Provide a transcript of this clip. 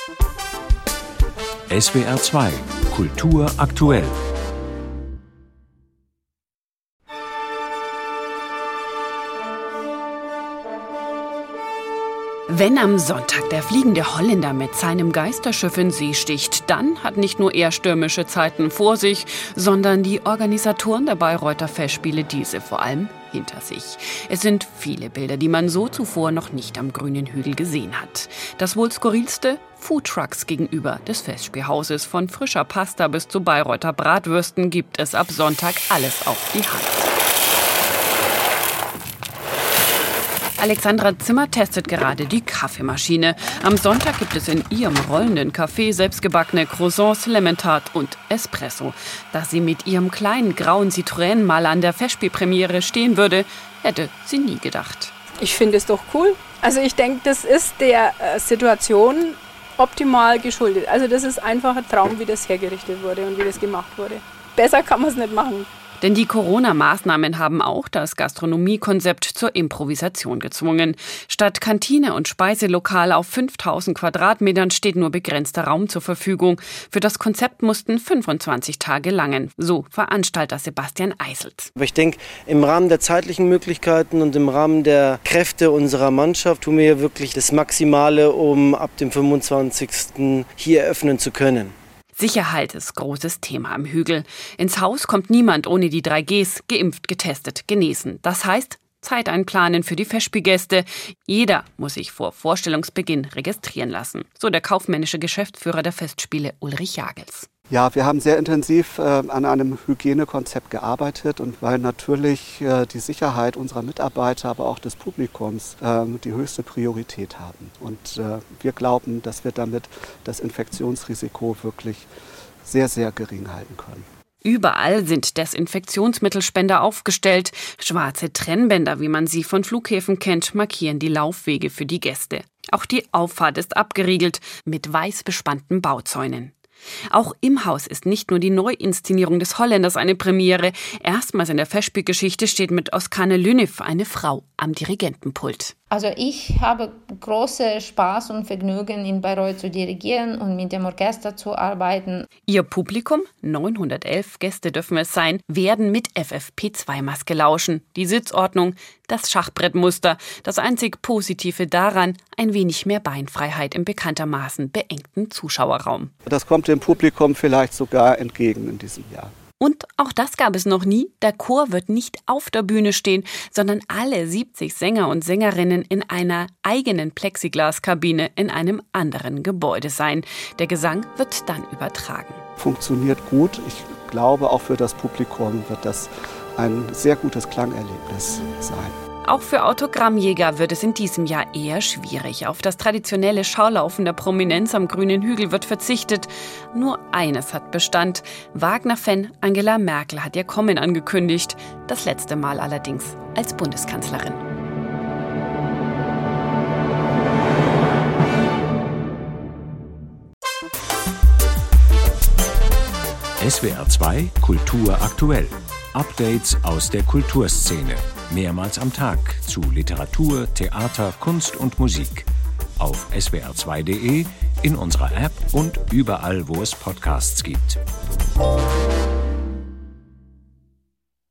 SWR 2 Kultur aktuell. Wenn am Sonntag der fliegende Holländer mit seinem Geisterschiff in See sticht, dann hat nicht nur er stürmische Zeiten vor sich, sondern die Organisatoren der Bayreuther Festspiele diese vor allem hinter sich. Es sind viele Bilder, die man so zuvor noch nicht am grünen Hügel gesehen hat. Das wohl skurrilste: Foodtrucks gegenüber des Festspielhauses. Von frischer Pasta bis zu Bayreuther Bratwürsten gibt es ab Sonntag alles auf die Hand. Alexandra Zimmer testet gerade die Kaffeemaschine. Am Sonntag gibt es in ihrem rollenden Café selbstgebackene Croissants, Lemon-Tart und Espresso. Dass sie mit ihrem kleinen grauen Citroën mal an der Festspielpremiere stehen würde, hätte sie nie gedacht. Ich finde es doch cool. Also ich denke, das ist der Situation optimal geschuldet. Also das ist einfach ein Traum, wie das hergerichtet wurde und wie das gemacht wurde. Besser kann man es nicht machen. Denn die Corona-Maßnahmen haben auch das Gastronomiekonzept zur Improvisation gezwungen. Statt Kantine und Speiselokal auf 5000 Quadratmetern steht nur begrenzter Raum zur Verfügung. Für das Konzept mussten 25 Tage langen, so Veranstalter Sebastian Eiselt. Aber ich denke, im Rahmen der zeitlichen Möglichkeiten und im Rahmen der Kräfte unserer Mannschaft tun wir hier wirklich das Maximale, um ab dem 25. hier eröffnen zu können. Sicherheit ist großes Thema am Hügel. Ins Haus kommt niemand ohne die 3 Gs: geimpft, getestet, genesen. Das heißt, Zeit einplanen für die Festspielgäste. Jeder muss sich vor Vorstellungsbeginn registrieren lassen. So der kaufmännische Geschäftsführer der Festspiele Ulrich Jagels. Ja, wir haben sehr intensiv an einem Hygienekonzept gearbeitet, und weil natürlich die Sicherheit unserer Mitarbeiter, aber auch des Publikums die höchste Priorität haben. Und wir glauben, dass wir damit das Infektionsrisiko wirklich sehr, sehr gering halten können. Überall sind Desinfektionsmittelspender aufgestellt. Schwarze Trennbänder, wie man sie von Flughäfen kennt, markieren die Laufwege für die Gäste. Auch die Auffahrt ist abgeriegelt mit weiß bespannten Bauzäunen. Auch im Haus ist nicht nur die Neuinszenierung des Holländers eine Premiere. Erstmals in der Festspielgeschichte steht mit Oskane Lünif eine Frau am Dirigentenpult. Also ich habe großen Spaß und Vergnügen, in Bayreuth zu dirigieren und mit dem Orchester zu arbeiten. Ihr Publikum, 911 Gäste dürfen es sein, werden mit FFP2-Maske lauschen. Die Sitzordnung, das Schachbrettmuster, das einzig Positive daran: ein wenig mehr Beinfreiheit im bekanntermaßen beengten Zuschauerraum. Das kommt dem Publikum vielleicht sogar entgegen in diesem Jahr. Und auch das gab es noch nie. Der Chor wird nicht auf der Bühne stehen, sondern alle 70 Sänger und Sängerinnen in einer eigenen Plexiglaskabine in einem anderen Gebäude sein. Der Gesang wird dann übertragen. Funktioniert gut. Ich glaube, auch für das Publikum wird das ein sehr gutes Klangerlebnis sein. Auch für Autogrammjäger wird es in diesem Jahr eher schwierig. Auf das traditionelle Schaulaufen der Prominenz am grünen Hügel wird verzichtet. Nur eines hat Bestand: Wagner-Fan Angela Merkel hat ihr Kommen angekündigt. Das letzte Mal allerdings als Bundeskanzlerin. SWR 2 Kultur aktuell. Updates aus der Kulturszene. Mehrmals am Tag zu Literatur, Theater, Kunst und Musik. Auf swr2.de, in unserer App und überall, wo es Podcasts gibt.